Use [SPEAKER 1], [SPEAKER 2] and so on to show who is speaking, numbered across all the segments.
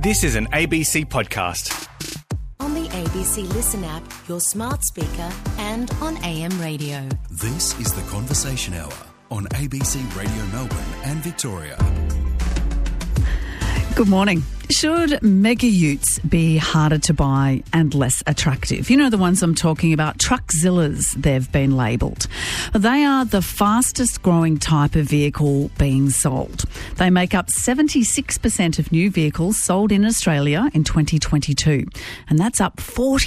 [SPEAKER 1] This is an ABC podcast.
[SPEAKER 2] On the ABC Listen app, your smart speaker, and on AM radio.
[SPEAKER 3] This is The Conversation Hour on ABC Radio Melbourne and Victoria.
[SPEAKER 4] Good morning. Should mega utes be harder to buy and less attractive? You know the ones I'm talking about, Truckzillas, they've been labelled. They are the fastest growing type of vehicle being sold. They make up 76% of new vehicles sold in Australia in 2022, and that's up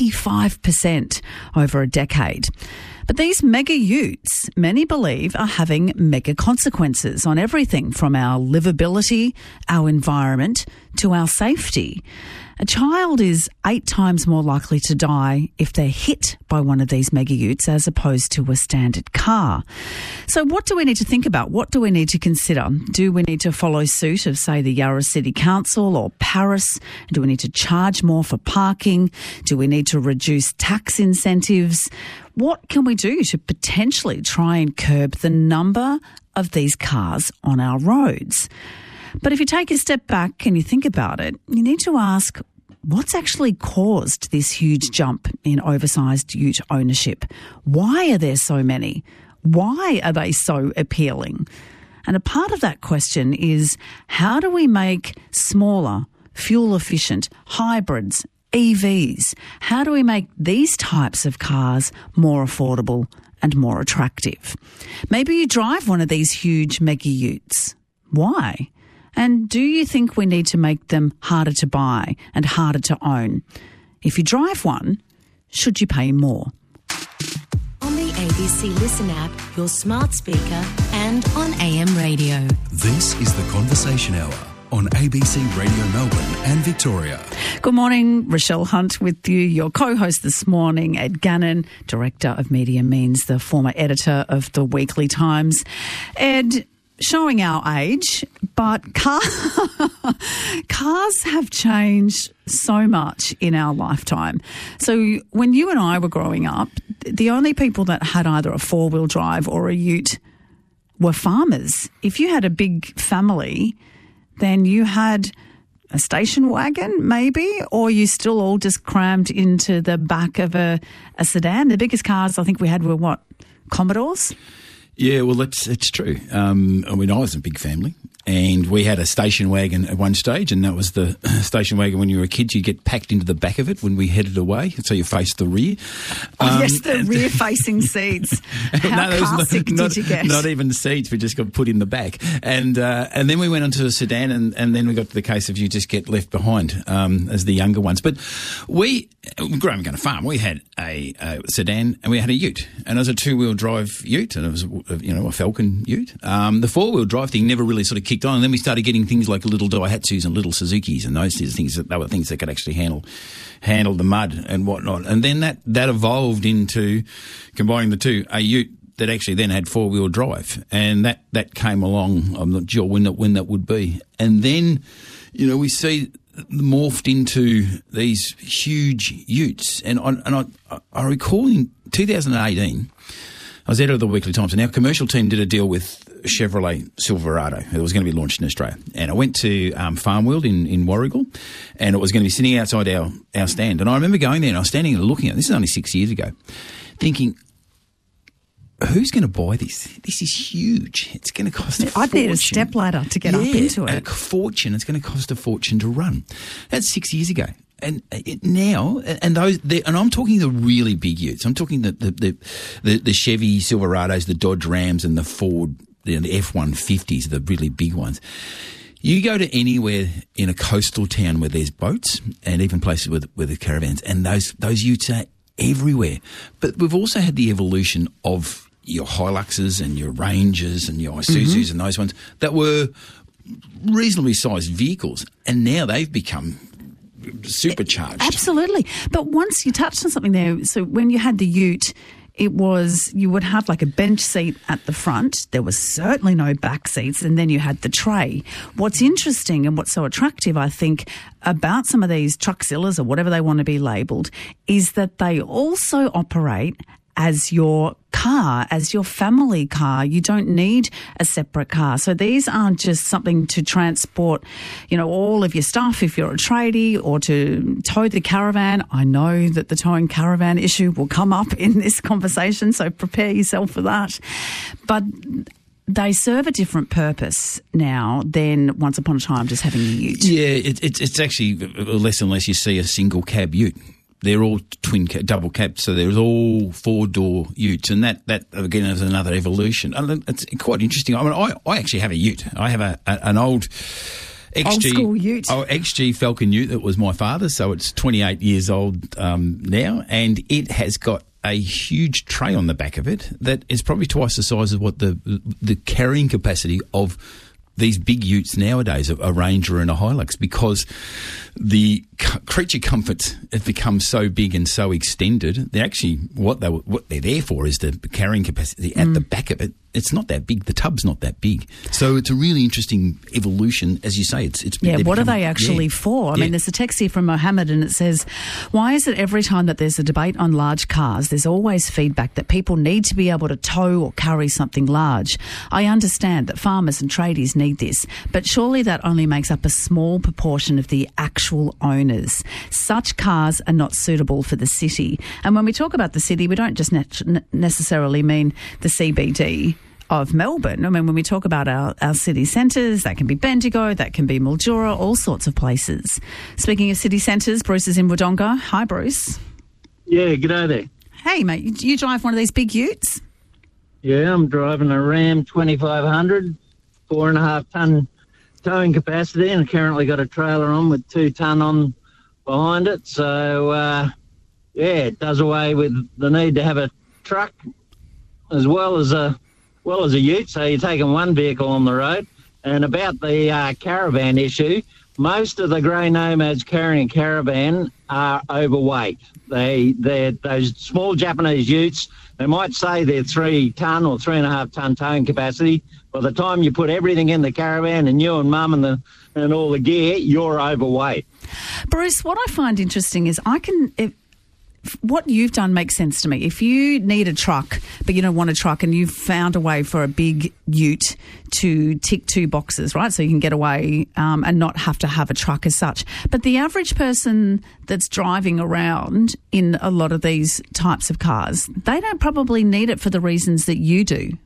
[SPEAKER 4] 45% over a decade. But these mega utes, many believe, are having mega consequences on everything from our livability, our environment, to our safety. A child is 8 times more likely to die if they're hit by one of these mega utes as opposed to a standard car. So what do we need to think about? What do we need to consider? Do we need to follow suit of, say, the Yarra City Council or Paris? Do we need to charge more for parking? Do we need to reduce tax incentives? What can we do to potentially try and curb the number of these cars on our roads? But if you take a step back and you think about it, you need to ask, what's actually caused this huge jump in oversized ute ownership? Why are there so many? Why are they so appealing? And a part of that question is, how do we make smaller, fuel-efficient hybrids, EVs, how do we make these types of cars more affordable and more attractive? Maybe you drive one of these huge mega utes. Why? And do you think we need to make them harder to buy and harder to own? If you drive one, should you pay more?
[SPEAKER 2] On the ABC Listen app, your smart speaker, and on AM radio.
[SPEAKER 3] This is The Conversation Hour on ABC Radio Melbourne and Victoria.
[SPEAKER 4] Good morning, Rochelle Hunt with you, your co-host this morning, Ed Gannon, Director of Media Means, the former editor of the Weekly Times. Ed, showing our age, but cars have changed so much in our lifetime. So when you and I were growing up, the only people that had either a four-wheel drive or a ute were farmers. If you had a big family, then you had a station wagon maybe, or you still all just crammed into the back of a sedan. The biggest cars I think we had were what, Commodores?
[SPEAKER 5] Yeah, well, it's true. I mean, I was a big family, and we had a station wagon at one stage, and that was the station wagon when you were a kid. You get packed into the back of it when we headed away, so you faced the rear.
[SPEAKER 4] Yes, the rear-facing seats. How car sick did you get?
[SPEAKER 5] Not even seats. We just got put in the back, and then we went on to a sedan, and then we got to the case of you just get left behind as the younger ones. But growing up on a farm, we had a sedan and we had a ute, and it was a two-wheel drive ute, and it was a Falcon ute. The four-wheel drive thing never really sort of kicked on, and then we started getting things like little Daihatsus and little Suzukis and those things. They were things that could actually handle the mud and whatnot. And then that evolved into combining the two, a ute that actually then had four-wheel drive, and that came along. I'm not sure when that would be. And then, we see morphed into these huge utes. And I recall in 2018, I was editor of the Weekly Times, and our commercial team did a deal with Chevrolet Silverado. It was going to be launched in Australia. And I went to Farm World in Warragul, and it was going to be sitting outside our stand. And I remember going there, and I was standing and looking at it. This is only 6 years ago, thinking, who's going to buy this? This is huge. It's going to cost a fortune.
[SPEAKER 4] I'd need a stepladder to get up into it.
[SPEAKER 5] A fortune. It's going to cost a fortune to run. That's 6 years ago. And now, and I'm talking the really big utes. I'm talking the Chevy Silverados, the Dodge Rams, and the Ford, the F-150s, the really big ones. You go to anywhere in a coastal town where there's boats, and even places where the caravans, and those utes are everywhere. But we've also had the evolution of your Hiluxes and your Rangers and your Isuzus and those ones that were reasonably sized vehicles, and now they've become supercharged.
[SPEAKER 4] Absolutely. But once you touched on something there, so when you had the ute, you would have like a bench seat at the front. There was certainly no back seats, and then you had the tray. What's interesting and what's so attractive, I think, about some of these Truckzillas or whatever they want to be labelled is that they also operate as your car, as your family car. You don't need a separate car. So these aren't just something to transport, all of your stuff if you're a tradie, or to tow the caravan. I know that the towing caravan issue will come up in this conversation, so prepare yourself for that. But they serve a different purpose now than once upon a time just having a ute.
[SPEAKER 5] Yeah, it's actually less and less you see a single cab ute. They're all double cab, so there's all 4-door utes, and that again is another evolution. It's quite interesting. I mean, I actually have a ute. I have an old XG,
[SPEAKER 4] old school ute.
[SPEAKER 5] XG Falcon ute that was my father's, so it's 28 years old now, and it has got a huge tray on the back of it that is probably twice the size of what the carrying capacity of these big utes nowadays, a Ranger and a Hilux, because the creature comforts have become so big and so extended. They're actually what they're there for is the carrying capacity at the back of it. It's not that big. The tub's not that big. So it's a really interesting evolution, as you say.
[SPEAKER 4] What are they actually for? I mean, there's a text here from Mohammed, and it says, why is it every time that there's a debate on large cars, there's always feedback that people need to be able to tow or carry something large? I understand that farmers and tradies need this, but surely that only makes up a small proportion of the actual owners. Such cars are not suitable for the city. And when we talk about the city, we don't just necessarily mean the CBD of Melbourne. I mean, when we talk about our city centres, that can be Bendigo, that can be Mildura, all sorts of places. Speaking of city centres, Bruce is in Wodonga. Hi, Bruce.
[SPEAKER 6] Yeah, g'day there.
[SPEAKER 4] Hey, mate, you drive one of these big utes?
[SPEAKER 6] Yeah, I'm driving a Ram 2500, 4.5 tonne towing capacity, and currently got a trailer on with 2 tonne on behind it. So, it does away with the need to have a truck as well as a ute, so you're taking one vehicle on the road. And about the caravan issue, most of the grey nomads carrying a caravan are overweight. They're those small Japanese utes. They might say they're 3 tonne or 3.5 tonne towing capacity. By the time you put everything in the caravan and you and mum and all the gear, you're overweight.
[SPEAKER 4] Bruce, what I find interesting is what you've done makes sense to me. If you need a truck, but you don't want a truck, and you've found a way for a big ute to tick 2 boxes, right? So you can get away and not have to have a truck as such. But the average person that's driving around in a lot of these types of cars, they don't probably need it for the reasons that you do.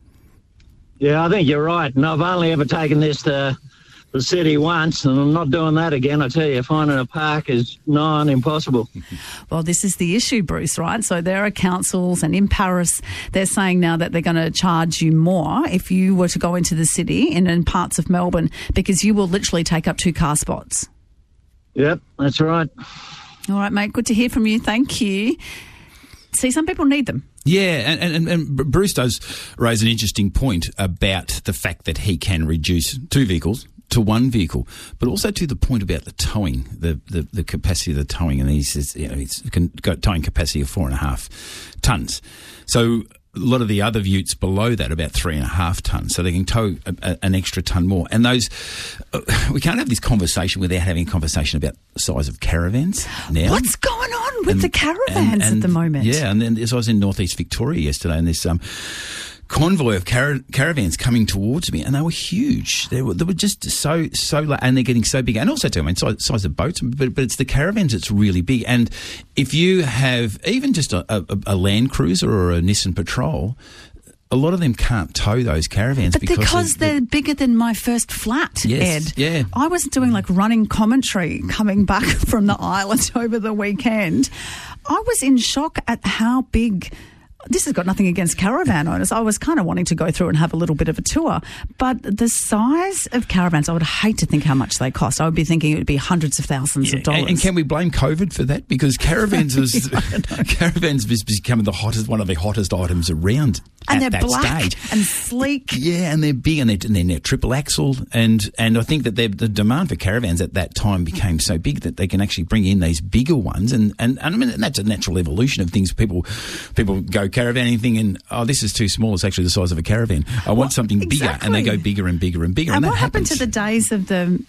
[SPEAKER 6] Yeah, I think you're right. And I've only ever taken this to the city once, and I'm not doing that again. I tell you, finding a park is nigh on impossible.
[SPEAKER 4] Well, this is the issue, Bruce, right? So there are councils, and in Paris, they're saying now that they're going to charge you more if you were to go into the city in parts of Melbourne, because you will literally take up 2 car spots.
[SPEAKER 6] Yep, that's right.
[SPEAKER 4] All right, mate, good to hear from you. Thank you. See, some people need them.
[SPEAKER 5] Yeah, and Bruce does raise an interesting point about the fact that he can reduce 2 vehicles to 1 vehicle, but also to the point about the towing, the capacity of the towing, and he says, it's got towing capacity of 4.5 tonnes. So a lot of the other utes below that, about 3.5 tonnes, so they can tow an extra tonne more. And those, we can't have this conversation without having a conversation about the size of caravans now.
[SPEAKER 4] What's going on with the caravans at the moment?
[SPEAKER 5] Yeah, and then I was in northeast Victoria yesterday, and this convoy of caravans coming towards me, and they were huge. They were just so and they're getting so big, and also too, I mean, size of boats, but it's the caravans that's really big. And if you have even just a Land Cruiser or a Nissan Patrol, a lot of them can't tow those caravans
[SPEAKER 4] because they're bigger than my first flat,
[SPEAKER 5] yes,
[SPEAKER 4] Ed.
[SPEAKER 5] Yeah.
[SPEAKER 4] I was doing like running commentary coming back from the island over the weekend. I was in shock at how big. This has got nothing against caravan owners. I was kind of wanting to go through and have a little bit of a tour. But the size of caravans, I would hate to think how much they cost. I would be thinking it would be hundreds of thousands of dollars.
[SPEAKER 5] And can we blame COVID for that? Because caravans has become one of the hottest items around.
[SPEAKER 4] And
[SPEAKER 5] at
[SPEAKER 4] they're
[SPEAKER 5] that
[SPEAKER 4] black
[SPEAKER 5] stage.
[SPEAKER 4] and sleek.
[SPEAKER 5] Yeah, and they're big, and they're triple axle. And I think that the demand for caravans at that time became so big that they can actually bring in these bigger ones. And I mean, that's a natural evolution of things. People go caravanning thinking, this is too small. It's actually the size of a caravan. I want something bigger, and they go bigger and bigger and bigger.
[SPEAKER 4] And what happened to the days of the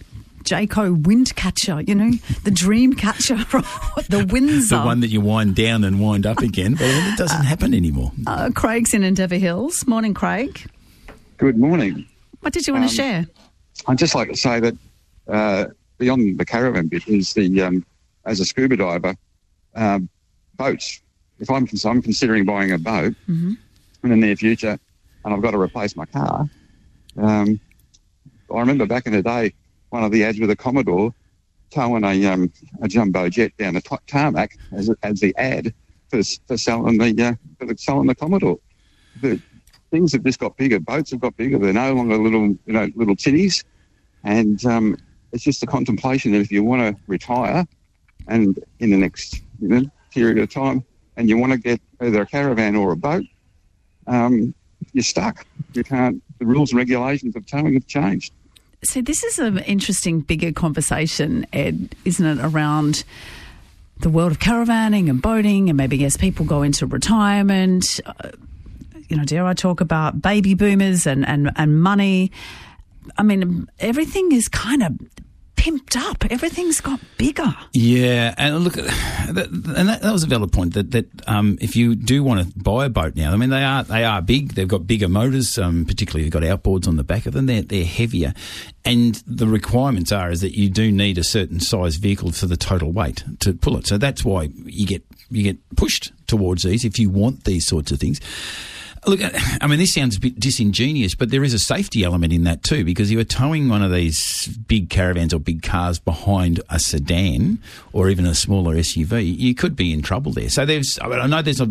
[SPEAKER 4] Jayco Windcatcher, the dream catcher from the Windsor.
[SPEAKER 5] The one that you wind down and wind up again, but it doesn't happen anymore.
[SPEAKER 4] Craig's in Endeavour Hills. Morning, Craig.
[SPEAKER 7] Good morning.
[SPEAKER 4] What did you want to share?
[SPEAKER 7] I'd just like to say that beyond the caravan bit is the, as a scuba diver, boats. If I'm considering buying a boat in the near future and I've got to replace my car, I remember back in the day, one of the ads with a Commodore towing a jumbo jet down the tarmac as the ad for selling the Commodore. The things have just got bigger. Boats have got bigger. They're no longer little tinnies, and it's just the contemplation that if you want to retire, and in the next period of time, and you want to get either a caravan or a boat, you're stuck. You can't. The rules and regulations of towing have changed.
[SPEAKER 4] So this is an interesting, bigger conversation, Ed, isn't it, around the world of caravanning and boating, and maybe as people go into retirement, dare I talk about baby boomers and money? I mean, everything is kind of pimped up. Everything's got bigger.
[SPEAKER 5] Yeah, and look, that was a valid point. That if you do want to buy a boat now, I mean, they are big. They've got bigger motors. Particularly, they've got outboards on the back of them. They're heavier, and the requirements is that you do need a certain size vehicle for the total weight to pull it. So that's why you get pushed towards these if you want these sorts of things. Look, I mean, this sounds a bit disingenuous, but there is a safety element in that too, because you are towing one of these big caravans or big cars behind a sedan or even a smaller SUV, you could be in trouble there. So I know there's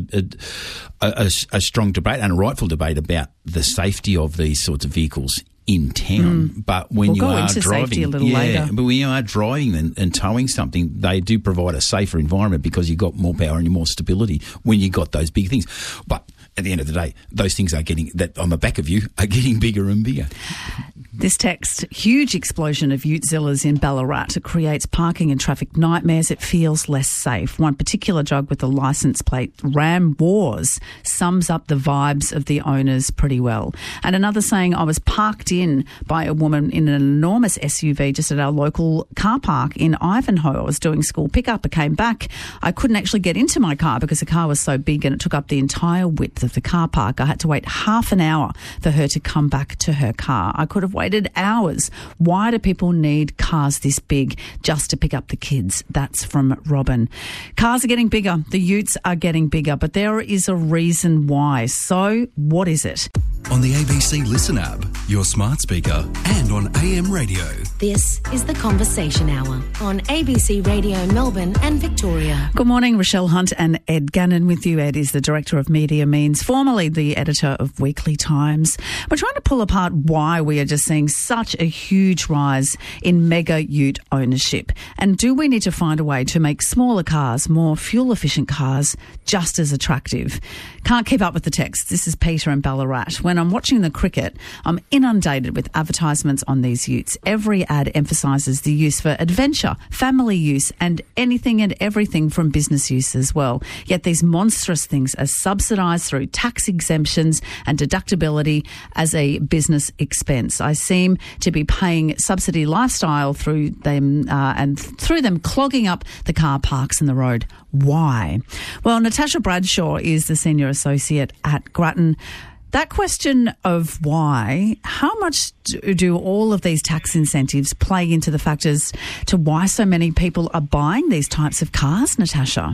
[SPEAKER 5] a strong debate and a rightful debate about the safety of these sorts of vehicles in town, but when you are driving, but when you are driving and towing something, they do provide a safer environment because you've got more power and more stability when you got those big things. But at the end of the day, those things that on the back of you are getting bigger and bigger.
[SPEAKER 4] This text, huge explosion of Ute-Zillas in Ballarat. It creates parking and traffic nightmares. It feels less safe. One particular jog with the licence plate, Ram Wars, sums up the vibes of the owners pretty well. And another saying, I was parked in by a woman in an enormous SUV just at our local car park in Ivanhoe. I was doing school pickup. I came back. I couldn't actually get into my car because the car was so big and it took up the entire width of the car park. I had to wait half an hour for her to come back to her car. I could have waited hours. Why do people need cars this big just to pick up the kids? That's from Robin. Cars are getting bigger. The utes are getting bigger, but there is a reason why. So what is it?
[SPEAKER 3] On the ABC Listen app, your smart speaker, and on AM radio.
[SPEAKER 2] This is The Conversation Hour on ABC Radio Melbourne and Victoria.
[SPEAKER 4] Good morning, Rochelle Hunt and Ed Gannon with you. Ed is the Director of Media Means, formerly the Editor of Weekly Times. We're trying to pull apart why we are just seeing such a huge rise in mega ute ownership. And do we need to find a way to make smaller cars, more fuel-efficient cars, just as attractive? Can't keep up with the text. This is Peter in Ballarat. When I'm watching the cricket, I'm inundated with advertisements on these utes. Every ad emphasises the use for adventure, family use, and anything and everything from business use as well. Yet these monstrous things are subsidised through tax exemptions and deductibility as a business expense. I seem to be paying subsidy lifestyle through them and through them clogging up the car parks and the road. Why? Well, Natasha Bradshaw is the Senior Associate at Grattan. That question of why, how much do all of these tax incentives play into the factors to why so many people are buying these types of cars, Natasha?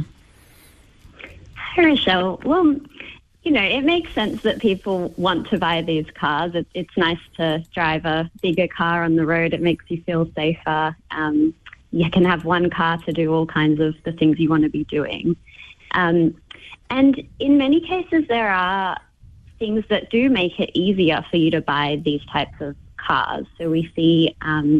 [SPEAKER 8] Hi, Rochelle. Well, it makes sense that people want to buy these cars. It's nice to drive a bigger car on the road. It makes you feel safer. You can have one car to do all kinds of the things you want to be doing. And in many cases, there are things that do make it easier for you to buy these types of cars. So we see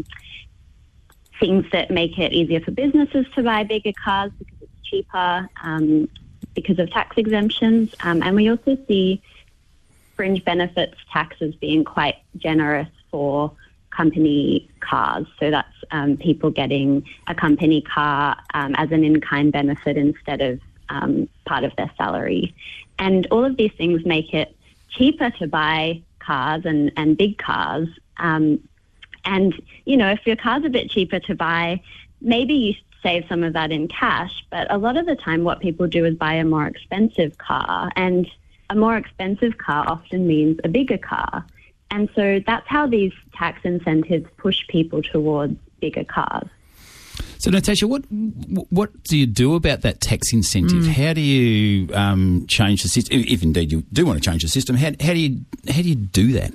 [SPEAKER 8] things that make it easier for businesses to buy bigger cars because it's cheaper, because of tax exemptions. And we also see fringe benefits taxes being quite generous for company cars. So that's people getting a company car as an in-kind benefit instead of part of their salary. And all of these things make it cheaper to buy cars and big cars. And, you know, if your car's a bit cheaper to buy, maybe you save some of that in cash. But a lot of the time what people do is buy a more expensive car. And a more expensive car often means a bigger car. And so that's how these tax incentives push people towards bigger cars.
[SPEAKER 5] So, Natasha, what do you do about that tax incentive? How do you change the system? If indeed you do want to change the system, how do you do that?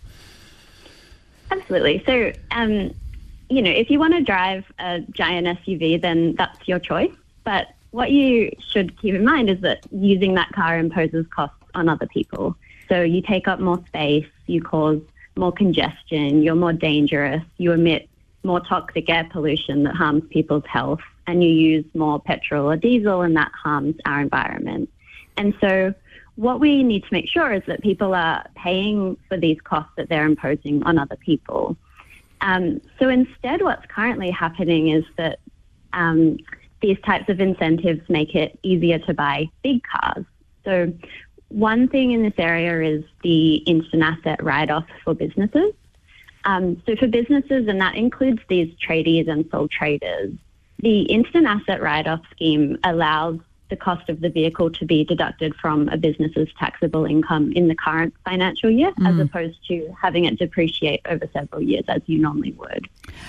[SPEAKER 8] Absolutely. So, you know, if you want to drive a giant SUV, then that's your choice. But what you should keep in mind is that using that car imposes costs on other people. So you take up more space, you cause more congestion, you're more dangerous, you emit more toxic air pollution that harms people's health, and you use more petrol or diesel, and that harms our environment. And so what we need to make sure is that people are paying for these costs that they're imposing on other people. So instead, what's currently happening is that these types of incentives make it easier to buy big cars. So one thing in this area is the instant asset write-off for businesses. So for businesses, and that includes these tradies and sole traders, the instant asset write-off scheme allows the cost of the vehicle to be deducted from a business's taxable income in the current financial year, as opposed to having it depreciate over several years as you normally would.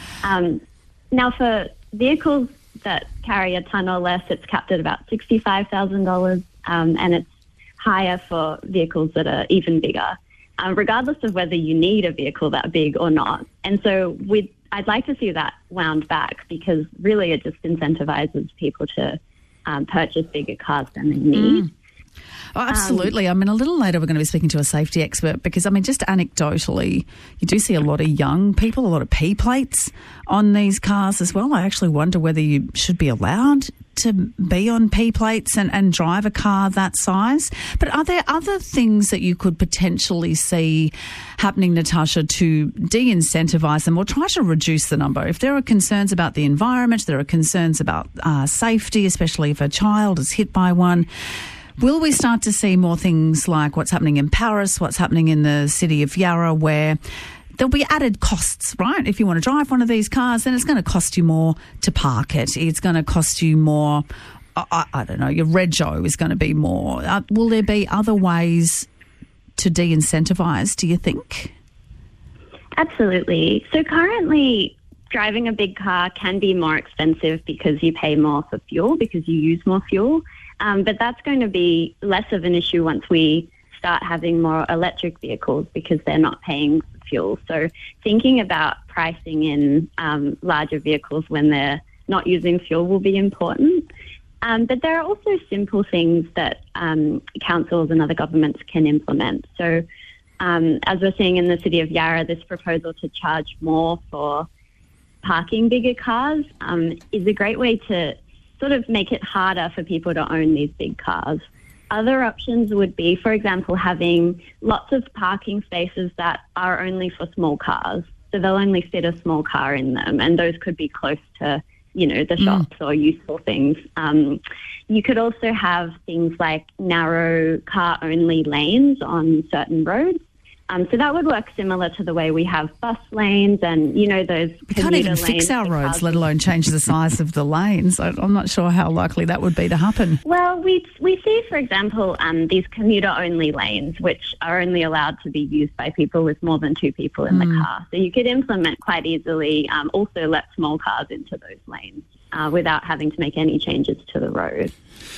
[SPEAKER 8] Now, for vehicles that carry a tonne or less, it's capped at about $65,000, and it's higher for vehicles that are even bigger, regardless of whether you need a vehicle that big or not. And so I'd like to see that wound back, because really it just incentivizes people to purchase bigger cars than they need.
[SPEAKER 4] Oh, absolutely. I mean, a little later we're going to be speaking to a safety expert, because, I mean, just anecdotally, you do see a lot of young people, a lot of P plates on these cars as well. I actually wonder whether you should be allowed to be on P plates and drive a car that size. But are there other things that you could potentially see happening, Natasha, to de-incentivise them or try to reduce the number? If there are concerns about the environment, there are concerns about safety, especially if a child is hit by one, will we start to see more things like what's happening in Paris, what's happening in the city of Yarra, where there'll be added costs, right? If you want to drive one of these cars, then it's going to cost you more to park it. It's going to cost you more, I don't know, your rego is going to be more. Will there be other ways to de-incentivise, do you think?
[SPEAKER 8] Absolutely. So currently, driving a big car can be more expensive because you pay more for fuel, because you use more fuel. But that's going to be less of an issue once we start having more electric vehicles, because they're not paying for fuel. So thinking about pricing in larger vehicles when they're not using fuel will be important. But there are also simple things that councils and other governments can implement. So as we're seeing in the city of Yarra, this proposal to charge more for parking bigger cars is a great way to sort of make it harder for people to own these big cars. Other options would be, for example, having lots of parking spaces that are only for small cars. So they'll only fit a small car in them, and those could be close to, you know, the shops or useful things. You could also have things like narrow car-only lanes on certain roads. So that would work similar to the way we have bus lanes and, you know, those
[SPEAKER 4] we can't even fix our roads, let alone change the size of the lanes. I'm not sure how likely that would be to happen.
[SPEAKER 8] Well, we see, for example, these commuter-only lanes, which are only allowed to be used by people with more than two people in the car. So you could implement quite easily, also let small cars into those lanes without having to make any changes to the road.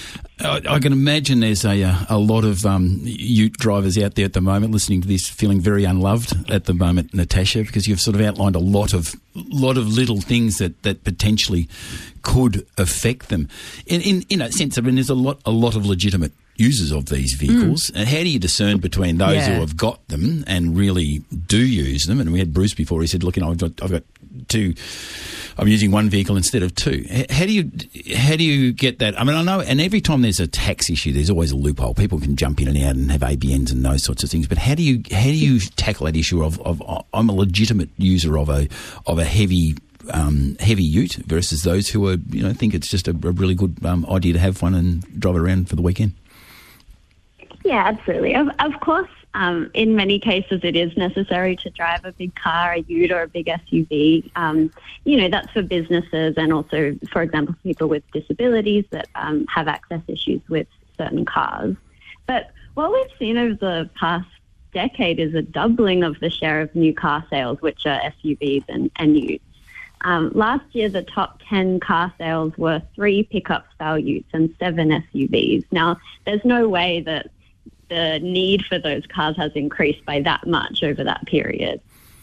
[SPEAKER 5] I can imagine there's a lot of ute drivers out there at the moment listening to this, feeling very unloved at the moment, Natasha, because you've sort of outlined a lot of little things that potentially could affect them. In a sense, I mean, there's a lot of legitimate users of these vehicles. And how do you discern between those who have got them and really do use them? And we had Bruce before. He said, "Look, you know, I've got two. I'm using one vehicle instead of two." How do you get that? I mean, I know, and every time there's a tax issue, there's always a loophole. People can jump in and out and have ABNs and those sorts of things. But how do you tackle that issue of I'm a legitimate user of a heavy ute versus those who are, you know, think it's just a really good idea to have one and drive it around for the weekend?
[SPEAKER 8] Yeah, absolutely. Of course, In many cases, it is necessary to drive a big car, a ute or a big SUV. That's for businesses and also, for example, people with disabilities that have access issues with certain cars. But what we've seen over the past decade is a doubling of the share of new car sales, which are SUVs and utes. Last year, the top 10 car sales were 3 pickup-style utes and 7 SUVs. Now, there's no way that the need for those cars has increased by that much over that period.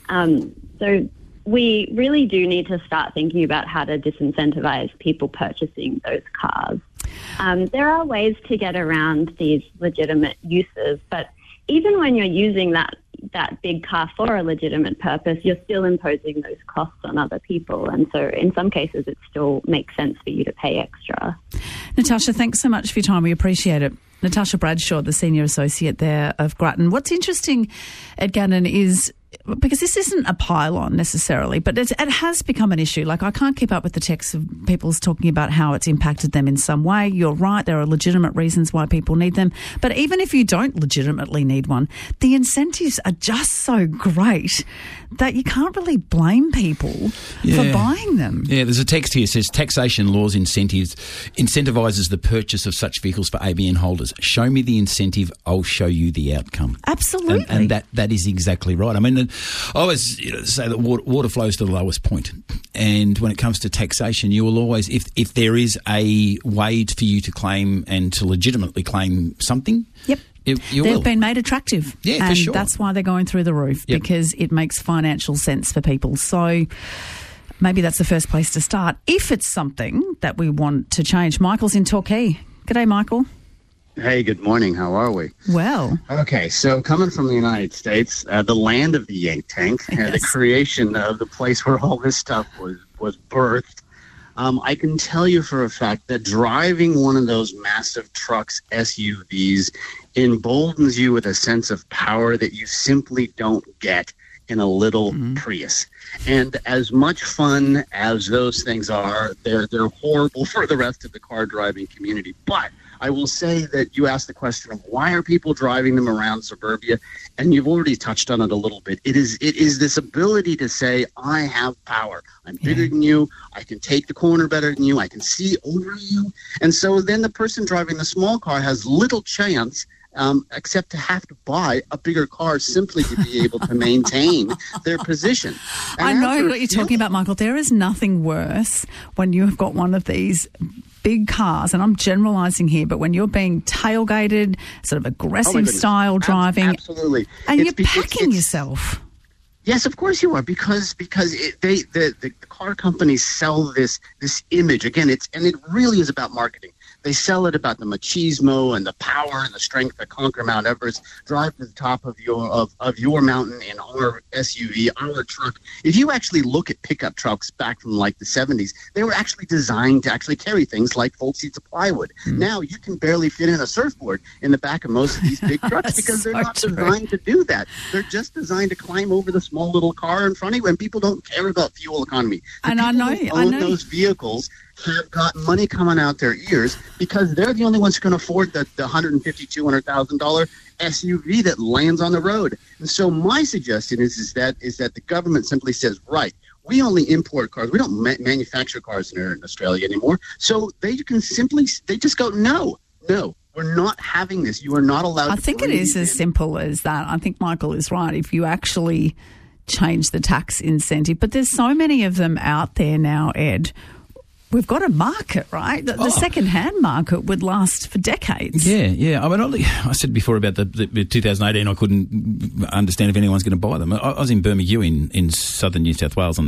[SPEAKER 8] So we really do need to start thinking about how to disincentivize people purchasing those cars. There are ways to get around these legitimate uses, but even when you're using that big car for a legitimate purpose, you're still imposing those costs on other people. And so in some cases, it still makes sense for you to pay extra.
[SPEAKER 4] Natasha, thanks so much for your time. We appreciate it. Natasha Bradshaw, the Senior Associate there of Grattan. What's interesting at Grattan is, because this isn't a pile-on necessarily, but it has become an issue. Like, I can't keep up with the texts of people's talking about how it's impacted them in some way. You're right, there are legitimate reasons why people need them. But even if you don't legitimately need one, the incentives are just so great that you can't really blame people for buying them.
[SPEAKER 5] Yeah, there's a text here that says taxation laws incentivises the purchase of such vehicles for ABN holders. Show me the incentive, I'll show you the outcome.
[SPEAKER 4] Absolutely.
[SPEAKER 5] And that is exactly right. I mean, I always say that water flows to the lowest point. And when it comes to taxation, you will always, if there is a way for you to claim and to legitimately claim something,
[SPEAKER 4] they've been made attractive.
[SPEAKER 5] Yeah,
[SPEAKER 4] and
[SPEAKER 5] for sure.
[SPEAKER 4] That's why they're going through the roof, because it makes financial sense for people. So maybe that's the first place to start, if it's something that we want to change. Michael's in Torquay. G'day, Michael.
[SPEAKER 9] Hey, good morning. How are we?
[SPEAKER 4] Well.
[SPEAKER 9] Okay, so coming from the United States, the land of the Yank Tank, the creation of the place where all this stuff was birthed, I can tell you for a fact that driving one of those massive trucks, SUVs, emboldens you with a sense of power that you simply don't get in a little Prius. And as much fun as those things are, they're horrible for the rest of the car driving community. But I will say that you asked the question of why are people driving them around suburbia, and you've already touched on it a little bit. It is this ability to say, I have power. I'm bigger than you. I can take the corner better than you. I can see over you. And so then the person driving the small car has little chance except to have to buy a bigger car simply to be able to maintain their position. And
[SPEAKER 4] I know what you're talking about, Michael. There is nothing worse when you have got one of these big cars, and I'm generalising here, but when you're being tailgated, sort of aggressive style driving,
[SPEAKER 9] absolutely,
[SPEAKER 4] and you're packing yourself.
[SPEAKER 9] Yes, of course you are, because the car companies sell this image again. It really is about marketing. They sell it about the machismo and the power and the strength that conquer Mount Everest, drive to the top of your mountain in our SUV, our truck. If you actually look at pickup trucks back from like the 70s, they were actually designed to actually carry things like full seats of plywood. Now you can barely fit in a surfboard in the back of most of these big trucks because they're not designed to do that. They're just designed to climb over the small little car in front of you, and people don't care about fuel economy.
[SPEAKER 4] And I know
[SPEAKER 9] those vehicles have got money coming out their ears because they're the only ones who can afford the $150,000, $200,000 SUV that lands on the road. And so my suggestion is that the government simply says, right, we only import cars. We don't manufacture cars in Australia anymore. So they just go, no, we're not having this. You are not allowed to.
[SPEAKER 4] I think it is as simple as that. I think Michael is right. If you actually change the tax incentive, but there's so many of them out there now, Ed. We've got a market, right? The second-hand market would last for decades.
[SPEAKER 5] Yeah. I mean, I said before about the 2018, I couldn't understand if anyone's going to buy them. I was in Bermuda in southern New South Wales on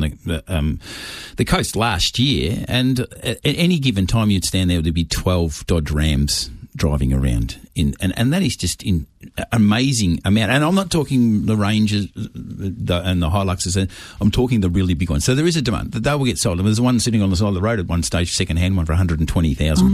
[SPEAKER 5] the coast last year, and at any given time you'd stand there, there'd be 12 Dodge Rams driving around and that is just in amazing amount. And I'm not talking the Rangers and the Hiluxes. I'm talking the really big ones. So there is a demand that they will get sold. And there's one sitting on the side of the road at one stage, second-hand one for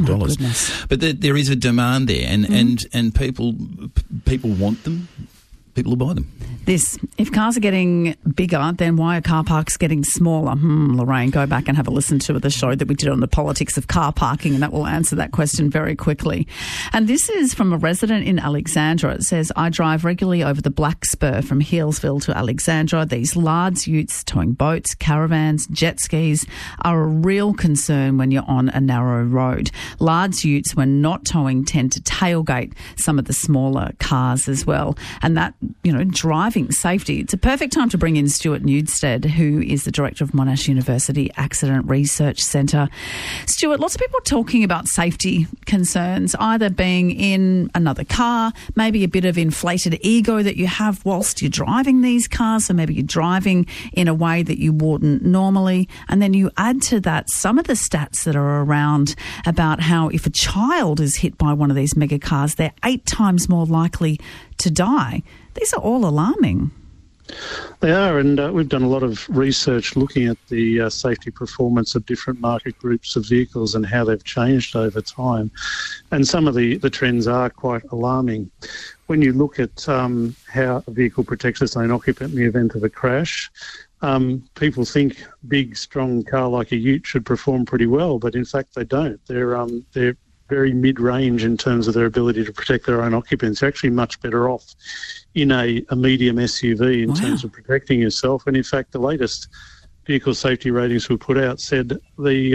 [SPEAKER 5] $120,000. But there is a demand there, and people want them. people will buy them.
[SPEAKER 4] If cars are getting bigger, then why are car parks getting smaller? Lorraine, go back and have a listen to the show that we did on the politics of car parking, and that will answer that question very quickly. And this is from a resident in Alexandra. It says, I drive regularly over the Black Spur from Healesville to Alexandra. These large utes towing boats, caravans, jet skis are a real concern when you're on a narrow road. Large utes, when not towing, tend to tailgate some of the smaller cars as well. And that, driving safety. It's a perfect time to bring in Stuart Newstead, who is the director of Monash University Accident Research Centre. Stuart, lots of people are talking about safety concerns, either being in another car, maybe a bit of inflated ego that you have whilst you're driving these cars, so maybe you're driving in a way that you wouldn't normally, and then you add to that some of the stats that are around about how if a child is hit by one of these mega cars, they're 8 times more likely to die. These are all alarming.
[SPEAKER 10] They are, and we've done a lot of research looking at the safety performance of different market groups of vehicles and how they've changed over time. And some of the trends are quite alarming. When you look at how a vehicle protects its own occupant in the event of a crash, people think big, strong car like a ute should perform pretty well, but in fact they don't. They're very mid-range in terms of their ability to protect their own occupants. They're actually much better off in a medium SUV in terms of protecting yourself. And in fact, the latest vehicle safety ratings we put out said the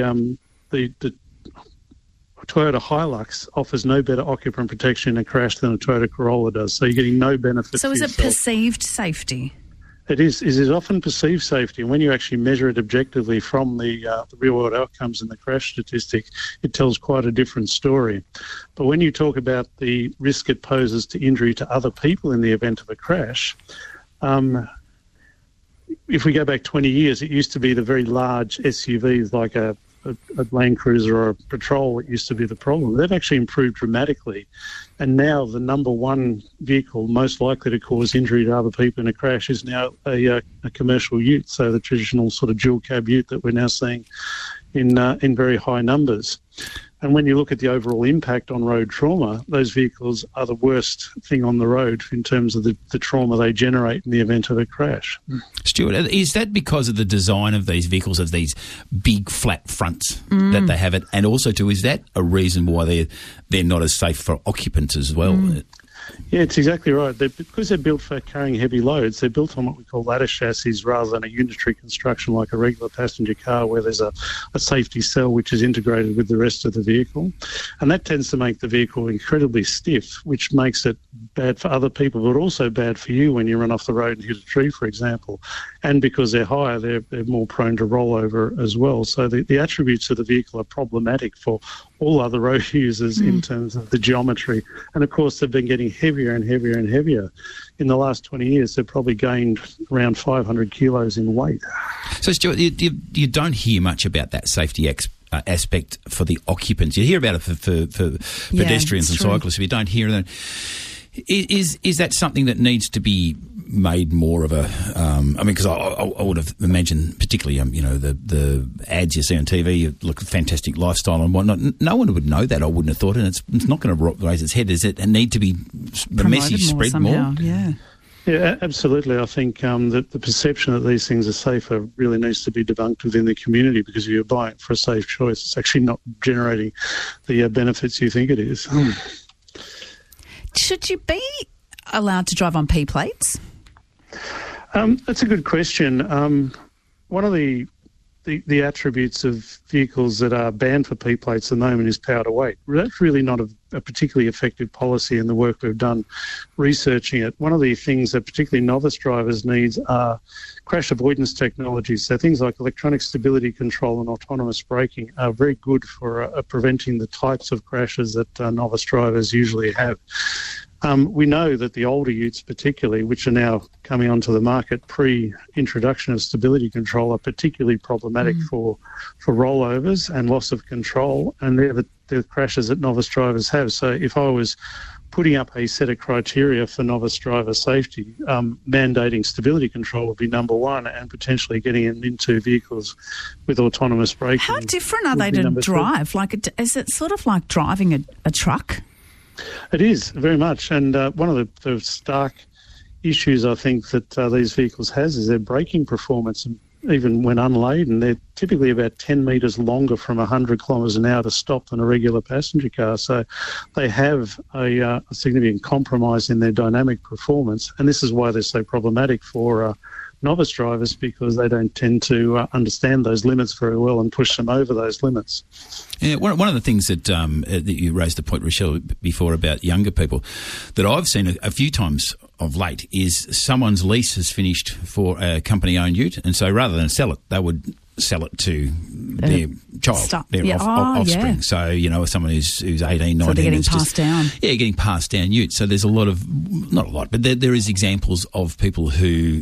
[SPEAKER 10] Toyota Hilux offers no better occupant protection in a crash than a Toyota Corolla does. So you're getting no benefit.
[SPEAKER 4] So is it perceived safety?
[SPEAKER 10] It is often perceived safety, and when you actually measure it objectively from the real-world outcomes in the crash statistic, it tells quite a different story. But when you talk about the risk it poses to injury to other people in the event of a crash, if we go back 20 years, it used to be the very large SUVs like a Land Cruiser or a Patrol that used to be the problem. They've actually improved dramatically. And now the number one vehicle most likely to cause injury to other people in a crash is now a commercial ute, so the traditional sort of dual cab ute that we're now seeing in very high numbers. And when you look at the overall impact on road trauma, those vehicles are the worst thing on the road in terms of the trauma they generate in the event of a crash.
[SPEAKER 5] Stuart, is that because of the design of these vehicles, of these big flat fronts that they have it, and also too, is that a reason why they're not as safe for occupants as well?
[SPEAKER 10] Yeah, it's exactly right. Because they're built for carrying heavy loads, they're built on what we call ladder chassis rather than a unitary construction like a regular passenger car where there's a safety cell which is integrated with the rest of the vehicle. And that tends to make the vehicle incredibly stiff, which makes it bad for other people, but also bad for you when you run off the road and hit a tree, for example. And because they're higher, they're more prone to rollover as well. So the attributes of the vehicle are problematic for all other road users in terms of the geometry. And of course, they've been getting heavier and heavier and heavier. In the last 20 years, they've probably gained around 500 kilos in weight.
[SPEAKER 5] So, Stuart, you don't hear much about that safety aspect for the occupants. You hear about it for pedestrians and cyclists, but you don't hear that. Is that something that needs to be made more of a... because I would have imagined, particularly, the ads you see on TV, look fantastic lifestyle and whatnot. No one would know that, I wouldn't have thought, and it's not going to raise its head. Is it need to be the message spread
[SPEAKER 4] somehow,
[SPEAKER 5] more?
[SPEAKER 10] Yeah, absolutely. I think that the perception that these things are safer really needs to be debunked within the community, because if you're buying for a safe choice, it's actually not generating the benefits you think it is.
[SPEAKER 4] Should you be allowed to drive on P plates?
[SPEAKER 10] That's a good question. One of the attributes of vehicles that are banned for P plates at the moment is power to weight. That's really not a particularly effective policy in the work we've done researching it. One of the things that particularly novice drivers need are crash avoidance technologies. So things like electronic stability control and autonomous braking are very good for preventing the types of crashes that novice drivers usually have. We know that the older utes particularly, which are now coming onto the market pre-introduction of stability control, are particularly problematic for rollovers and loss of control, and they're the crashes that novice drivers have. So if I was putting up a set of criteria for novice driver safety, mandating stability control would be number one, and potentially getting them into vehicles with autonomous braking.
[SPEAKER 4] How different are they to drive? Is it sort of like driving a truck?
[SPEAKER 10] It is, very much. And one of the stark issues I think that these vehicles has is their braking performance. And even when unladen, they're typically about 10 metres longer from 100 kilometres an hour to stop than a regular passenger car. So they have a significant compromise in their dynamic performance. And this is why they're so problematic for novice drivers, because they don't tend to understand those limits very well and push them over those limits.
[SPEAKER 5] Yeah, one of the things that you raised the point, Rochelle, before about younger people that I've seen a few times of late is someone's lease has finished for a company-owned ute, and so rather than sell it, they would sell it to their child, their offspring. Yeah. So, someone who's 18, 19.
[SPEAKER 4] So they're getting passed down.
[SPEAKER 5] Yeah, getting passed down utes. So there's not a lot, but there is examples of people who,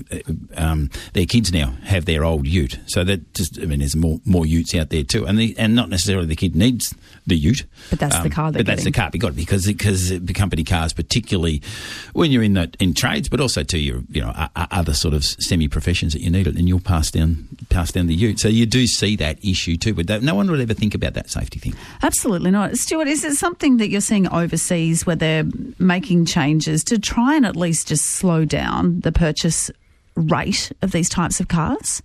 [SPEAKER 5] their kids now have their old ute. So that there's more utes out there too. And not necessarily the kid needs the ute.
[SPEAKER 4] But that's the car
[SPEAKER 5] But that's the car they got because the company cars, particularly when you're in trades, but also to your, other sort of semi-professions that you need it, and you'll pass down the ute. So you do see that issue too, but no one would ever think about that safety thing.
[SPEAKER 4] Absolutely not. Stuart, is it something that you're seeing overseas where they're making changes to try and at least just slow down the purchase rate of these types of cars?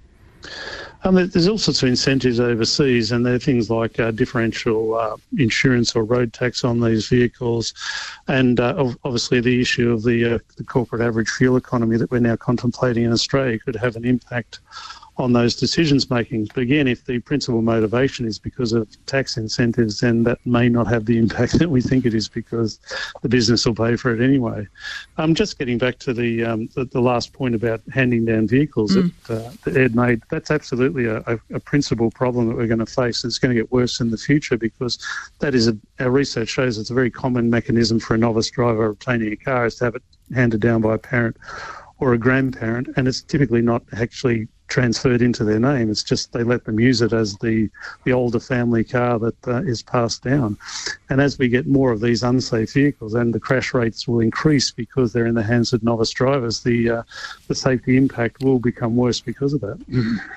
[SPEAKER 10] There's all sorts of incentives overseas, and there are things like differential insurance or road tax on these vehicles, and obviously the issue of the corporate average fuel economy that we're now contemplating in Australia could have an impact on those decisions making. But again, if the principal motivation is because of tax incentives, then that may not have the impact that we think it is, because the business will pay for it anyway. Just getting back to the last point about handing down vehicles that Ed made, that's absolutely a principal problem that we're going to face. It's going to get worse in the future, because that is our research shows it's a very common mechanism for a novice driver obtaining a car is to have it handed down by a parent or a grandparent, and it's typically not actually transferred into their name. It's just they let them use it as the older family car that is passed down. And as we get more of these unsafe vehicles, and the crash rates will increase because they're in the hands of novice drivers, the safety impact will become worse because of that.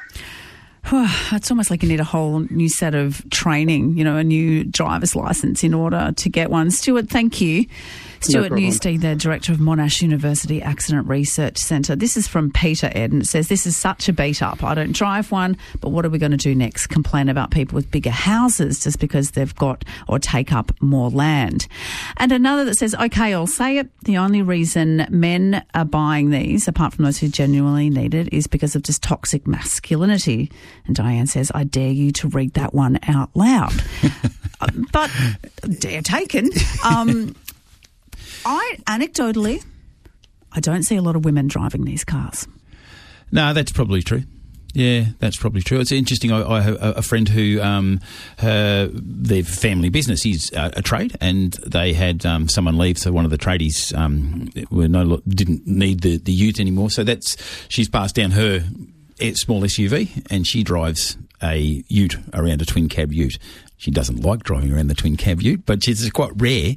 [SPEAKER 4] It's almost like you need a whole new set of training, a new driver's licence in order to get one. Stuart, thank you. Stuart Newsteed, the Director of Monash University Accident Research Centre. This is from Peter, Ed, and it says, this is such a beat-up. I don't drive one, but what are we going to do next? Complain about people with bigger houses just because they've got or take up more land. And another that says, okay, I'll say it, the only reason men are buying these, apart from those who genuinely need it, is because of just toxic masculinity. And Diane says, I dare you to read that one out loud. But dare taken. Anecdotally, I don't see a lot of women driving these cars.
[SPEAKER 5] No, that's probably true. Yeah, that's probably true. It's interesting. I have a friend who their family business is a trade, and they had someone leave, so one of the tradies didn't need the ute anymore. So she's passed down her small SUV, and she drives a ute around, a twin cab ute. She doesn't like driving around the twin cab ute, but it's quite rare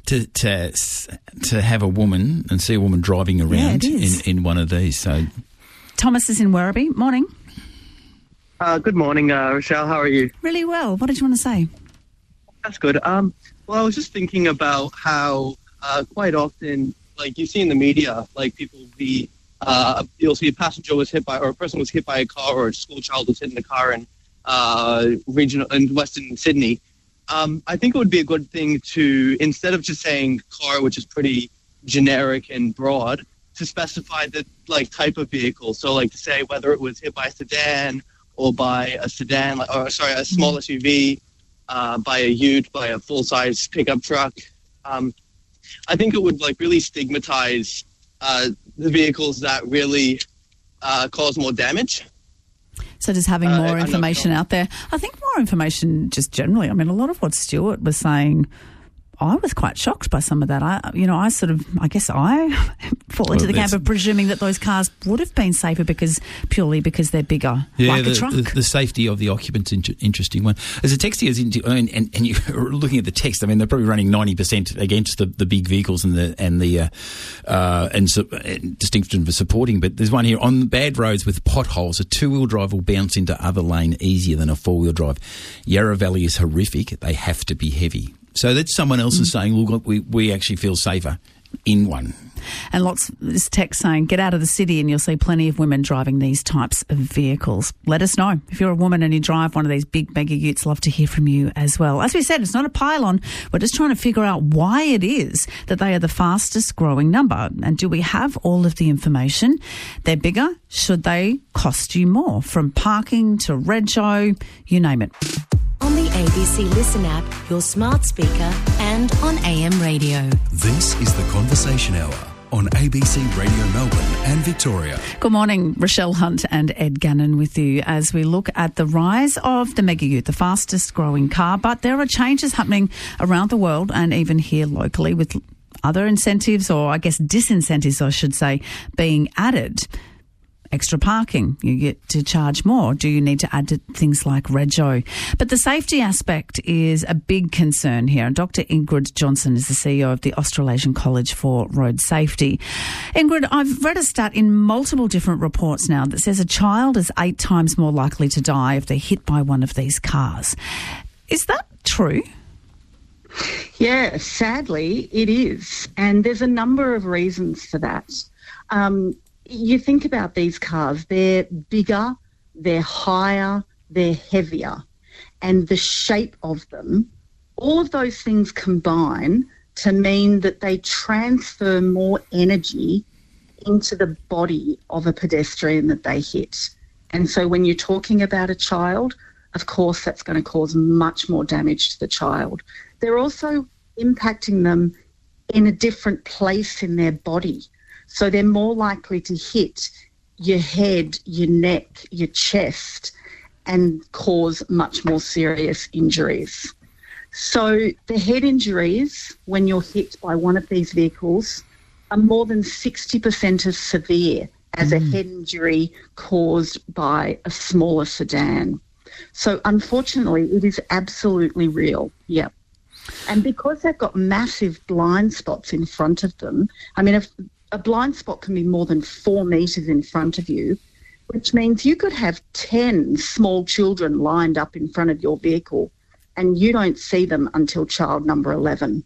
[SPEAKER 5] to have a woman and see a woman driving around in one of these. So,
[SPEAKER 4] Thomas is in Werribee. Morning.
[SPEAKER 11] Good morning, Rochelle. How are you?
[SPEAKER 4] Really well. What did you want to say?
[SPEAKER 11] That's good. Well, I was just thinking about how quite often, like you see in the media, like people you'll see a passenger was hit by, or a person was hit by a car, or a school child was hit in a car in Western Sydney. I think it would be a good thing to, instead of just saying car, which is pretty generic and broad, to specify the type of vehicle. So to say whether it was hit by a sedan or by a sedan, a small SUV, by a ute, by a full-size pickup truck. I think it would really stigmatize the vehicles that really cause more damage.
[SPEAKER 4] So just having more information out there. I think more information just generally. I mean, a lot of what Stuart was saying, I was quite shocked by some of that. I guess I fall into the camp of presuming that those cars would have been safer purely because they're bigger, like a truck.
[SPEAKER 5] The safety of the occupant's interesting one. As a text here, and you're looking at the text, I mean, they're probably running 90% against the big vehicles and distinction for supporting. But there's one here, on bad roads with potholes, a two-wheel drive will bounce into other lane easier than a four-wheel drive. Yarra Valley is horrific. They have to be heavy. So that's someone else is saying, look, we actually feel safer in one.
[SPEAKER 4] And this text saying, get out of the city and you'll see plenty of women driving these types of vehicles. Let us know. If you're a woman and you drive one of these big mega utes, love to hear from you as well. As we said, it's not a pile-on. We're just trying to figure out why it is that they are the fastest growing number. And do we have all of the information? They're bigger. Should they cost you more? From parking to rego, you name it.
[SPEAKER 2] On the ABC Listen app, your smart speaker, and on AM radio.
[SPEAKER 3] This is the Conversation Hour on ABC Radio Melbourne and Victoria.
[SPEAKER 4] Good morning, Rochelle Hunt and Ed Gannon with you as we look at the rise of the Mega Ute, the fastest growing car. But there are changes happening around the world and even here locally with other incentives, or I guess disincentives, I should say, being added. Extra parking, you get to charge more. Do you need to add to things like rego? But the safety aspect is a big concern here. Dr. Ingrid Johnson is the CEO of the Australasian College for Road Safety. Ingrid, I've read a stat in multiple different reports now that says a child is 8 times more likely to die if they're hit by one of these cars. Is that true?
[SPEAKER 12] Yeah, sadly it is. And there's a number of reasons for that. You think about these cars, they're bigger, they're higher, they're heavier, and the shape of them, all of those things combine to mean that they transfer more energy into the body of a pedestrian that they hit. And so when you're talking about a child, of course that's going to cause much more damage to the child. They're also impacting them in a different place in their body. So they're more likely to hit your head, your neck, your chest, and cause much more serious injuries. So the head injuries, when you're hit by one of these vehicles, are more than 60% as severe as a head injury caused by a smaller sedan. So unfortunately, it is absolutely real. Yeah. And because they've got massive blind spots in front of them, I mean, if a blind spot can be more than 4 metres in front of you, which means you could have 10 small children lined up in front of your vehicle and you don't see them until child number 11.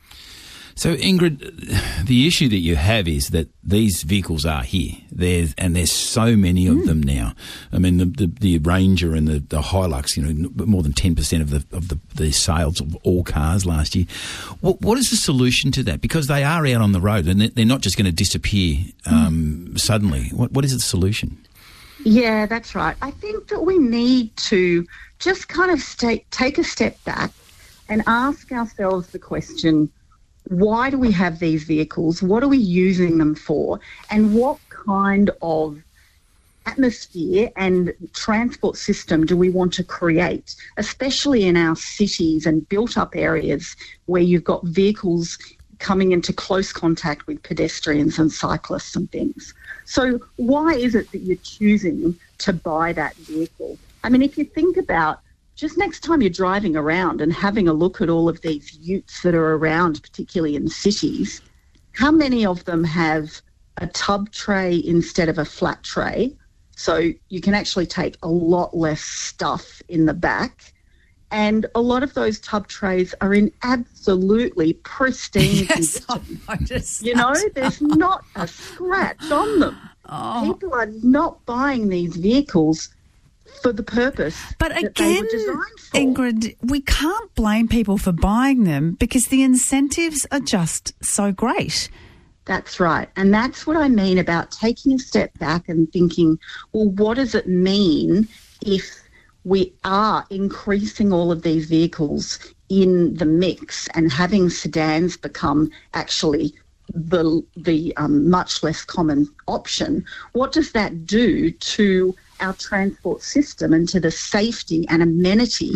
[SPEAKER 5] So, Ingrid, the issue that you have is that these vehicles are here. There's so many of them now. I mean, the Ranger and the Hilux, more than 10% of the sales of all cars last year. What is the solution to that? Because they are out on the road and they're not just going to disappear suddenly. What is the solution?
[SPEAKER 12] Yeah, that's right. I think that we need to just kind of take a step back and ask ourselves the question, why do we have these vehicles? What are we using them for? And what kind of atmosphere and transport system do we want to create, especially in our cities and built-up areas where you've got vehicles coming into close contact with pedestrians and cyclists and things? So why is it that you're choosing to buy that vehicle? I mean, if you think about just next time you're driving around and having a look at all of these utes that are around, particularly in cities, how many of them have a tub tray instead of a flat tray? So you can actually take a lot less stuff in the back. And a lot of those tub trays are in absolutely pristine condition. There's not a scratch on them. People are not buying these vehicles for the purpose that they were designed for.
[SPEAKER 4] Ingrid, we can't blame people for buying them because the incentives are just so great.
[SPEAKER 12] That's right. And that's what I mean about taking a step back and thinking, well, what does it mean if we are increasing all of these vehicles in the mix and having sedans become actually the much less common option? What does that do to our transport system and to the safety and amenity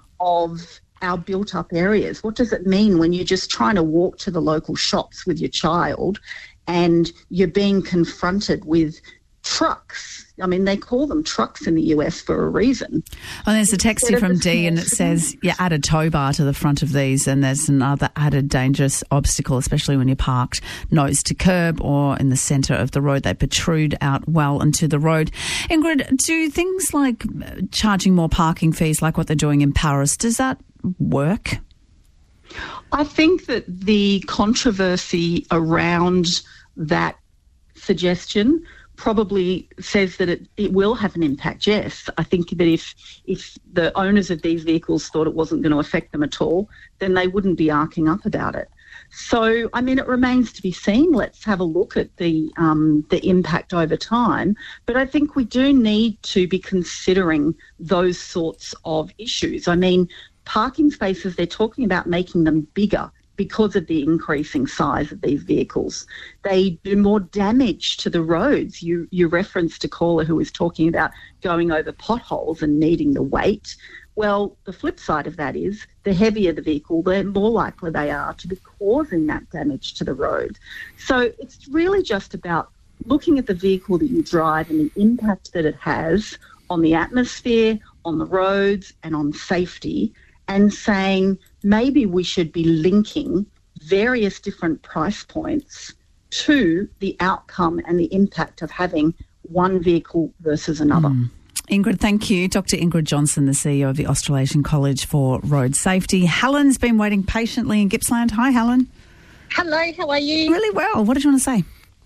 [SPEAKER 12] of our built-up areas? What does it mean when you're just trying to walk to the local shops with your child and you're being confronted with trucks? I mean, they call them trucks in the US for a reason.
[SPEAKER 4] Oh, there's a text here from Dee and it says you add a tow bar to the front of these and there's another added dangerous obstacle, especially when you're parked nose to curb or in the centre of the road. They protrude out well into the road. Ingrid, do things like charging more parking fees like what they're doing in Paris, does that work?
[SPEAKER 12] I think that the controversy around that suggestion probably says that it will have an impact, yes. I think that if the owners of these vehicles thought it wasn't going to affect them at all, then they wouldn't be arcing up about it. So, I mean, it remains to be seen. Let's have a look at the impact over time. But I think we do need to be considering those sorts of issues. I mean, parking spaces, they're talking about making them bigger because of the increasing size of these vehicles. They do more damage to the roads. You referenced a caller who was talking about going over potholes and needing the weight. Well, the flip side of that is the heavier the vehicle, the more likely they are to be causing that damage to the road. So it's really just about looking at the vehicle that you drive and the impact that it has on the atmosphere, on the roads and on safety, and saying maybe we should be linking various different price points to the outcome and the impact of having one vehicle versus another.
[SPEAKER 4] Ingrid, thank you. Dr. Ingrid Johnson, the CEO of the Australasian College for Road Safety. Helen's been waiting patiently in Gippsland. Hi, Helen.
[SPEAKER 13] Hello, how are you?
[SPEAKER 4] Really well. What did you want to say?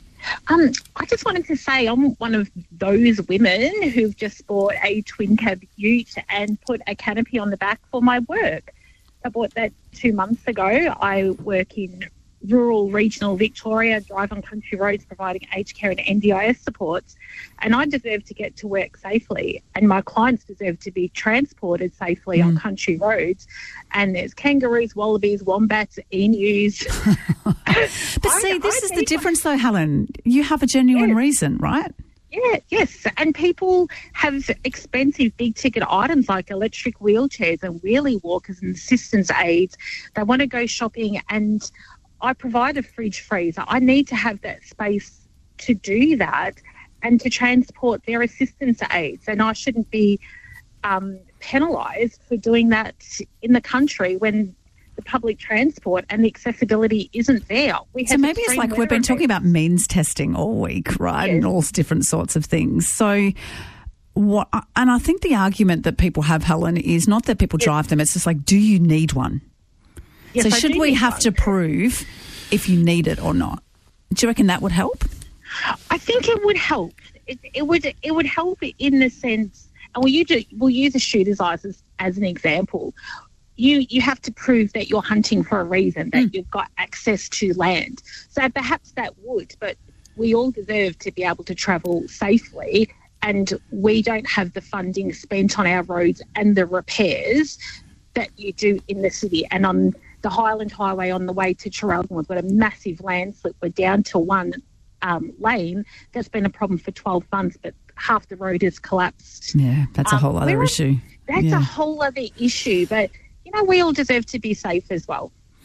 [SPEAKER 13] I just wanted to say I'm one of those women who've just bought a twin cab ute and put a canopy on the back for my work. I bought that 2 months ago. I work in rural regional Victoria, drive on country roads providing aged care and NDIS supports, and I deserve to get to work safely, and my clients deserve to be transported safely on country roads. And there's kangaroos, wallabies, wombats, emus.
[SPEAKER 4] But see, this is the difference though, Helen. You have a genuine reason, right?
[SPEAKER 13] Yeah, yes. And people have expensive big-ticket items like electric wheelchairs and wheelie walkers and assistance aids. They want to go shopping, and I provide a fridge freezer. I need to have that space to do that and to transport their assistance aids. And I shouldn't be penalised for doing that in the country when the public transport and the accessibility isn't there.
[SPEAKER 4] So maybe it's like we've been talking about means testing all week, right? Yes. And all different sorts of things. So and I think the argument that people have, Helen, is not that people drive them. It's just like, do you need one?
[SPEAKER 13] Yes,
[SPEAKER 4] so should we have to prove if you need it or not? Do you reckon that would help?
[SPEAKER 13] I think it would help. It would help in the sense, and we'll use a shooter's eyes as an example. You have to prove that you're hunting for a reason, that you've got access to land. So perhaps that would, but we all deserve to be able to travel safely, and we don't have the funding spent on our roads and the repairs that you do in the city. And on the Highland Highway on the way to Traralgon, we've got a massive landslip. We're down to one lane. That's been a problem for 12 months, but half the road has collapsed.
[SPEAKER 4] Yeah, that's a whole other issue.
[SPEAKER 13] That's a whole other issue, but we all deserve to be safe as well.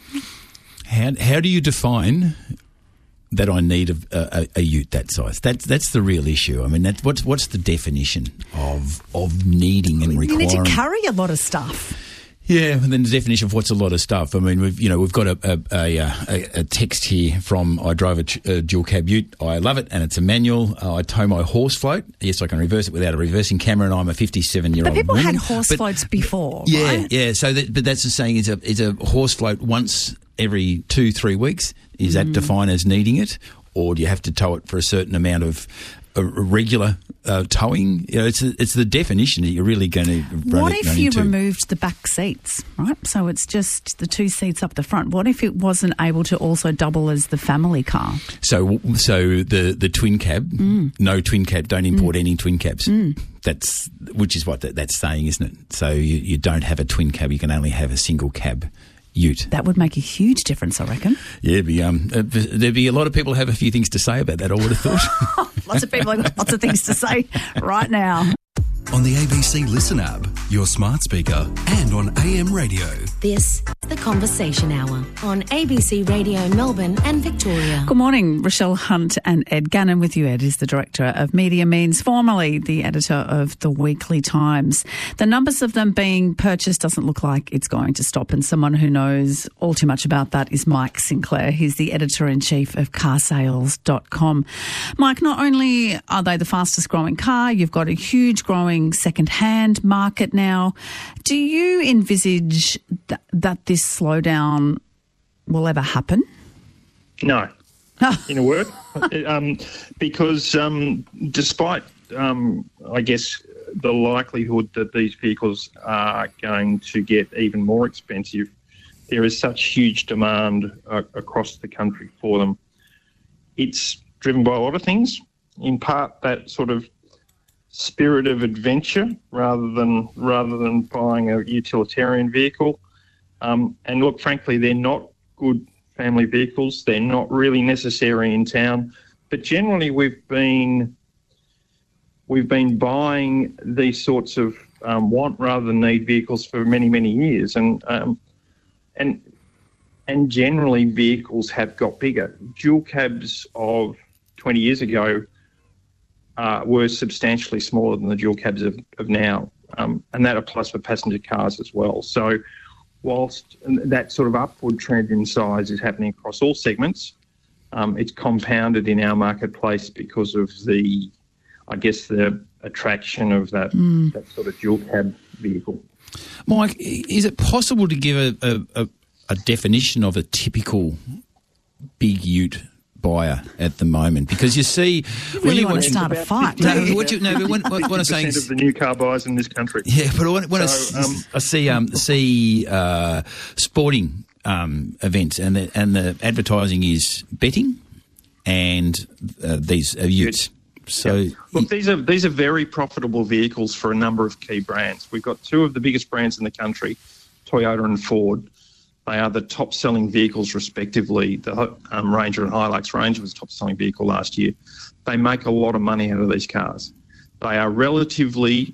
[SPEAKER 5] How do you define that I need a ute that size? That's the real issue. I mean, what's the definition of needing and requiring?
[SPEAKER 4] You need to carry a lot of stuff.
[SPEAKER 5] Yeah, and then the definition of what's a lot of stuff. I mean, we've got a text here from I drive a dual cab ute. I love it, and it's a manual. I tow my horse float. Yes, I can reverse it without a reversing camera, and I'm a 57-year-old.
[SPEAKER 4] But people
[SPEAKER 5] woman.
[SPEAKER 4] had horse floats before, right?
[SPEAKER 5] Yeah. So, but that's the saying. Is a horse float once every 2-3 weeks? Is that defined as needing it, or do you have to tow it for a certain amount of regular towing? It's the definition that you're really going to run.
[SPEAKER 4] What if you removed the back seats, right? So it's just the 2 seats up the front. What if it wasn't able to also double as the family car?
[SPEAKER 5] So the twin cab, no twin cab, don't import any twin cabs. Which is what that's saying, isn't it? So you don't have a twin cab, you can only have a single cab ute.
[SPEAKER 4] That would make a huge difference, I reckon.
[SPEAKER 5] Yeah, there'd be a lot of people who have a few things to say about that, I would have thought.
[SPEAKER 4] Lots of people have lots of things to say right now.
[SPEAKER 3] On the ABC Listen app, your smart speaker, and on AM radio.
[SPEAKER 2] This is The Conversation Hour on ABC Radio Melbourne and Victoria.
[SPEAKER 4] Good morning, Rochelle Hunt and Ed Gannon with you. Ed is the Director of Media Means, formerly the editor of the Weekly Times. The numbers of them being purchased doesn't look like it's going to stop, and someone who knows all too much about that is Mike Sinclair. He's the Editor-in-Chief of carsales.com. Mike, not only are they the fastest growing car, you've got a huge growing second-hand market now. Do you envisage that this slowdown will ever happen?
[SPEAKER 14] No. in a word, because despite, I guess, the likelihood that these vehicles are going to get even more expensive, there is such huge demand across the country for them. It's driven by a lot of things, in part that sort of spirit of adventure rather than buying a utilitarian vehicle. And look, frankly, they're not good family vehicles. They're not really necessary in town. But generally, we've been buying these sorts of want rather than need vehicles for many, many years, and generally vehicles have got bigger. Dual cabs of 20 years ago were substantially smaller than the dual cabs of now, and that applies for passenger cars as well. So whilst that sort of upward trend in size is happening across all segments, it's compounded in our marketplace because of the attraction of that sort of dual cab vehicle.
[SPEAKER 5] Mike, is it possible to give a definition of a typical big ute buyer at the moment? Because you see,
[SPEAKER 4] you really want to start a fight.
[SPEAKER 5] What I'm saying is
[SPEAKER 14] of the new car buyers in this country.
[SPEAKER 5] Yeah, but when I see sporting events and the advertising is betting and these utes. So
[SPEAKER 14] look, these are very profitable vehicles for a number of key brands. We've got two of the biggest brands in the country, Toyota and Ford. They are the top-selling vehicles, respectively. The Ranger and Hilux. Ranger was the top-selling vehicle last year. They make a lot of money out of these cars. They are relatively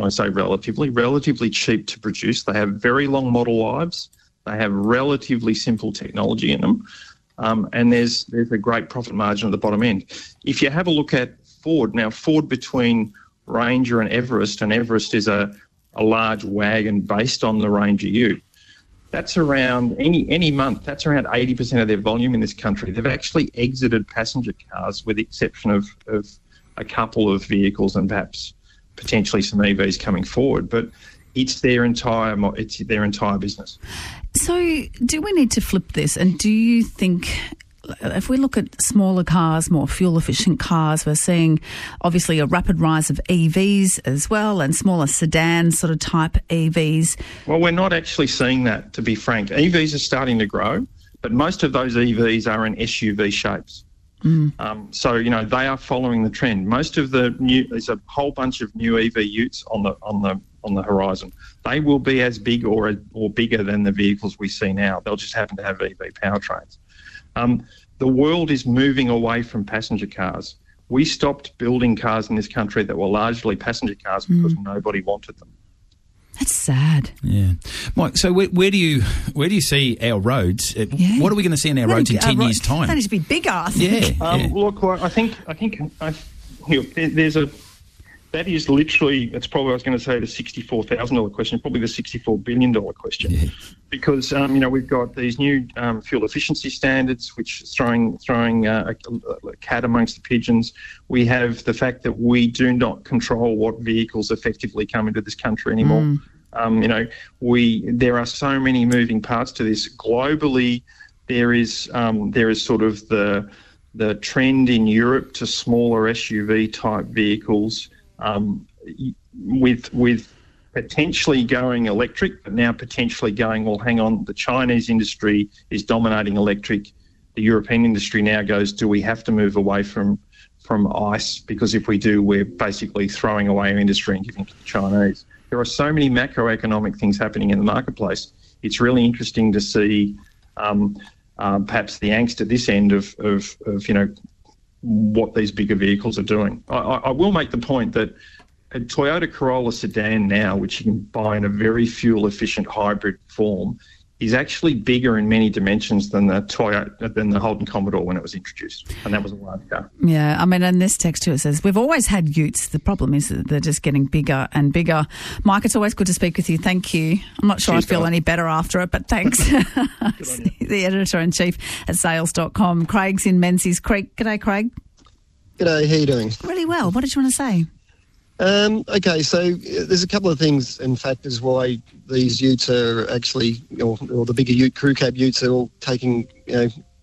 [SPEAKER 14] cheap to produce. They have very long model lives. They have relatively simple technology in them. And there's a great profit margin at the bottom end. If you have a look at Ford, now Ford between Ranger and Everest is a large wagon based on the Ranger Ute. That's around any month. That's around 80% of their volume in this country. They've actually exited passenger cars, with the exception of a couple of vehicles and perhaps potentially some EVs coming forward. But it's their entire business.
[SPEAKER 4] So, do we need to flip this? And do you think, if we look at smaller cars, more fuel-efficient cars, we're seeing obviously a rapid rise of EVs as well, and smaller sedan sort of type EVs.
[SPEAKER 14] Well, we're not actually seeing that, to be frank. EVs are starting to grow, but most of those EVs are in SUV shapes. So, they are following the trend. Most of there's a whole bunch of new EV utes on the horizon. They will be as big or bigger than the vehicles we see now. They'll just happen to have EV powertrains. The world is moving away from passenger cars. We stopped building cars in this country that were largely passenger cars because nobody wanted them.
[SPEAKER 4] That's sad.
[SPEAKER 5] Yeah, Mike. So where do you see our roads? What are we going to see on our roads in 10 years' time?
[SPEAKER 4] They need to be bigger, I think.
[SPEAKER 14] Look, I think there's a. That is literally, it's probably, I was going to say, the $64,000 question, probably the $64 billion question. Yeah. Because, we've got these new fuel efficiency standards, which is throwing a cat amongst the pigeons. We have the fact that we do not control what vehicles effectively come into this country anymore. There are so many moving parts to this. Globally, there is sort of the trend in Europe to smaller SUV type vehicles. With potentially going electric, but now potentially going, well, hang on, the Chinese industry is dominating electric. The European industry now goes, do we have to move away from ICE? Because if we do, we're basically throwing away our industry and giving it to the Chinese. There are so many macroeconomic things happening in the marketplace. It's really interesting to see perhaps the angst at this end of what these bigger vehicles are doing. I will make the point that a Toyota Corolla sedan now, which you can buy in a very fuel-efficient hybrid form, is actually bigger in many dimensions than the Holden Commodore when it was introduced, and that was a large car.
[SPEAKER 4] Yeah, I mean, in this text too, it says, we've always had utes. The problem is that they're just getting bigger and bigger. Mike, it's always good to speak with you. Thank you. I'm not sure I feel any better after it, but thanks. The Editor-in-Chief at sales.com. Craig's in Menzies Creek. G'day, Craig.
[SPEAKER 15] G'day, how you doing?
[SPEAKER 4] Really well. What did you want to say?
[SPEAKER 15] Okay, so there's a couple of things and factors why these utes are actually, or the bigger ute, crew cab utes are all taking,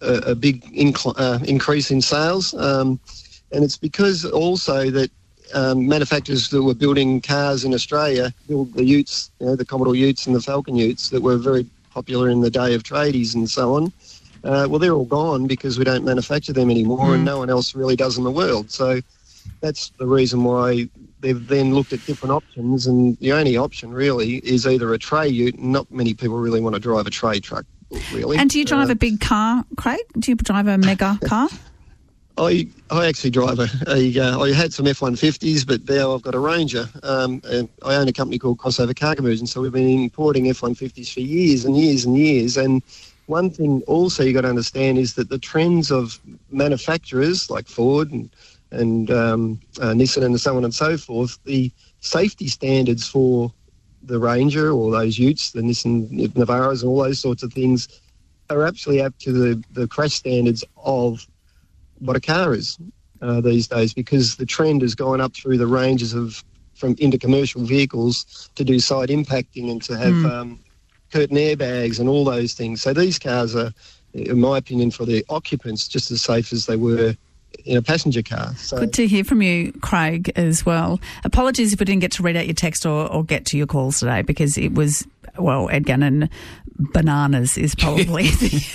[SPEAKER 15] a big increase in sales, and it's because also that manufacturers that were building cars in Australia built the Utes, the Commodore Utes and the Falcon Utes that were very popular in the day of tradies and so on. Well, they're all gone because we don't manufacture them anymore, and no one else really does in the world. So that's the reason why they've then looked at different options, and the only option really is either a tray ute, and not many people really want to drive a tray truck, really.
[SPEAKER 4] And do you drive a big car, Craig? Do you drive a mega car?
[SPEAKER 15] I actually drive I had some F-150s, but now I've got a Ranger. And I own a company called Crossover Car Conversion, so we've been importing F-150s for years and years and years. And one thing also you got to understand is that the trends of manufacturers like Ford and Nissan and so on and so forth, the safety standards for the Ranger or those Utes, the Nissan Navaras and all those sorts of things are actually up to the crash standards of what a car is these days, because the trend has gone up through the ranges into commercial vehicles to do side impacting and to have curtain airbags and all those things. So these cars are, in my opinion, for the occupants, just as safe as they were in a passenger car. So.
[SPEAKER 4] Good to hear from you, Craig, as well. Apologies if we didn't get to read out your text or get to your calls today, because it was, well, Ed Gannon, bananas is probably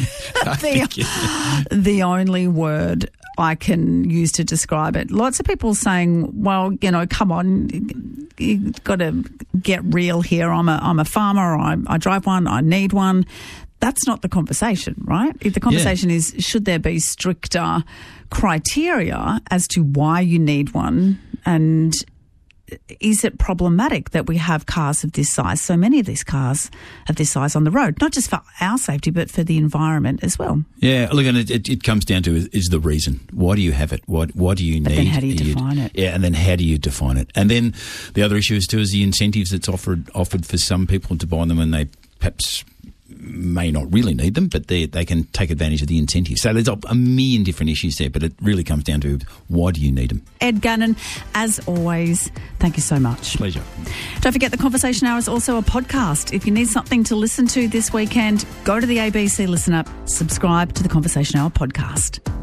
[SPEAKER 4] the only word I can use to describe it. Lots of people saying, well, come on, you've got to get real here. I'm a farmer, I drive one, I need one. That's not the conversation, right? The conversation is, should there be stricter criteria as to why you need one, and is it problematic that we have cars of this size, so many of these cars of this size on the road, not just for our safety but for the environment as well?
[SPEAKER 5] Yeah, look, and it comes down to is the reason. Why do you have it? What do you need?
[SPEAKER 4] But then how do you define it?
[SPEAKER 5] Yeah, and then how do you define it? And then the other issue is the incentives that's offered for some people to buy them, and they perhaps may not really need them, but they can take advantage of the incentives. So there's a million different issues there, but it really comes down to why do you need them?
[SPEAKER 4] Ed Gannon, as always, thank you so much.
[SPEAKER 5] Pleasure.
[SPEAKER 4] Don't forget the Conversation Hour is also a podcast. If you need something to listen to this weekend, go to the ABC Listen App, subscribe to the Conversation Hour podcast.